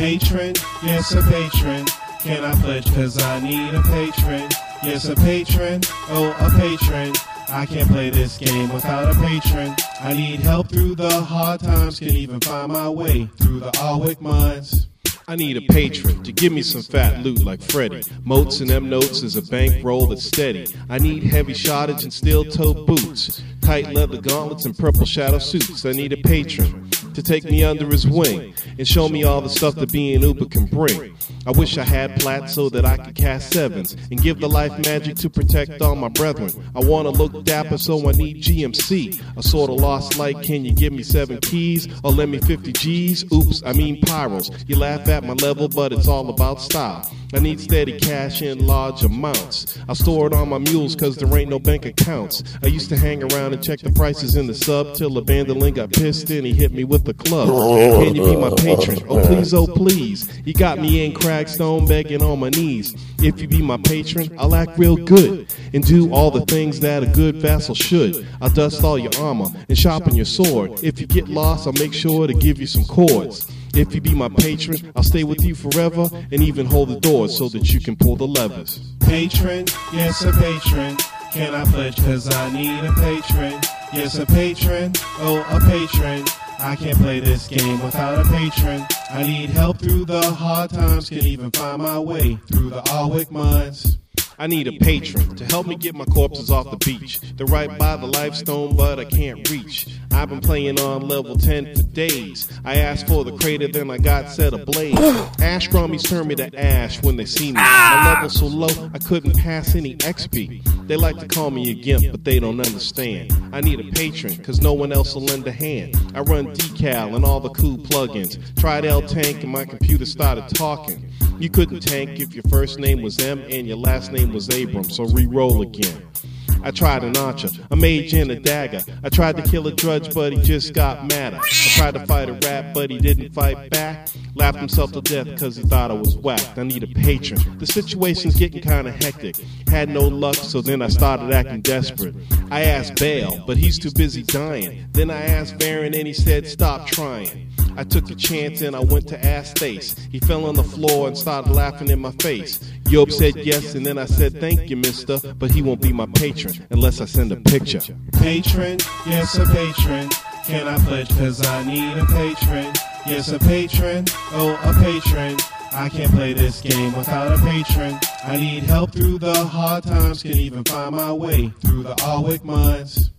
Patron, yes a patron. Can I pledge cause I need a patron? Yes a patron, oh a patron. I can't play this game without a patron. I need help through the hard times. Can even find my way through the Alwick mines. I need a patron to give me some fat loot like Freddy. Moats and M notes is a bankroll that's steady. I need heavy shottage and steel-toe boots, tight leather gauntlets and purple shadow suits. I need a patron to take me under his wing and show me all the stuff that being Uber can bring. I wish I had plat so that I could cast sevens and give the life magic to protect all my brethren. I want to look dapper, so I need GMC. A sort of lost light, can you give me 7 keys or lend me 50 G's? Oops, I mean pyros. You laugh at my level, but it's all about style. I need steady cash in large amounts. I store it on my mules cause there ain't no bank accounts. I used to hang around and check the prices in the sub till a bandolin got pissed and he hit me with the club. Can you be my patron? Oh please. You got me in Cragstone begging on my knees. If you be my patron, I'll act real good and do all the things that a good vassal should. I'll dust all your armor and sharpen your sword. If you get lost, I'll make sure to give you some cords. If you be my patron, I'll stay with you forever and even hold the doors so that you can pull the levers. Patron, yes a patron. Can I pledge cause I need a patron? Yes a patron, oh a patron. I can't play this game without a patron. I need help through the hard times. Can even find my way through the Alwick mines. I need a patron to help me get my corpses off the beach. They're right by the Lifestone, but I can't reach. I've been playing on level 10 for days. I asked for the crater, then I got set ablaze. Ash Grummies turn me to ash when they see me. My level's so low, I couldn't pass any XP. They like to call me a gimp, but they don't understand. I need a patron, cause no one else will lend a hand. I run decal and all the cool plugins. Tried L-Tank and my computer started talking. You couldn't tank if your first name was M and your last name was Abram, so re-roll again. I tried an archer, a mage and a dagger. I tried to kill a drudge, but he just got madder. I tried to fight a rat, but he didn't fight back. Laughed himself to death because he thought I was whacked. I need a patron. The situation's getting kind of hectic. Had no luck, so then I started acting desperate. I asked Bale, but he's too busy dying. Then I asked Baron, and he said, stop trying. I took a chance and I went to ask Stace. He fell on the floor and started laughing in my face. Yob said yes, and then I said thank you, mister, but he won't be my patron unless I send a picture. Patron, yes a patron. Can I pledge cause I need a patron? Yes a patron, oh a patron. I can't play this game without a patron. I need help through the hard times. Can even find my way through the Alwick mines.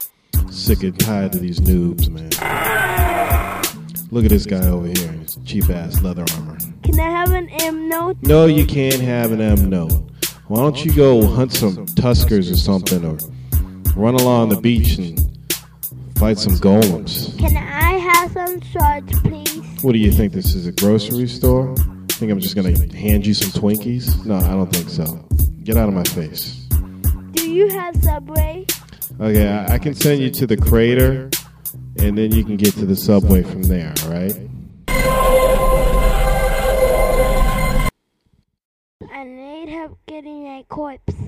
Sick and tired of these noobs, man. Look at this guy over here in his cheap-ass leather armor. Can I have an M note? No, you can't have an M note. Why don't you go hunt some tuskers or something, or run along the beach and fight some golems? Can I have some swords, please? What do you think, this is a grocery store? Think I'm just going to hand you some Twinkies? No, I don't think so. Get out of my face. Do you have Subway? Okay, I can send you to the crater, and then you can get to the subway from there, all right? I need help getting a corpse.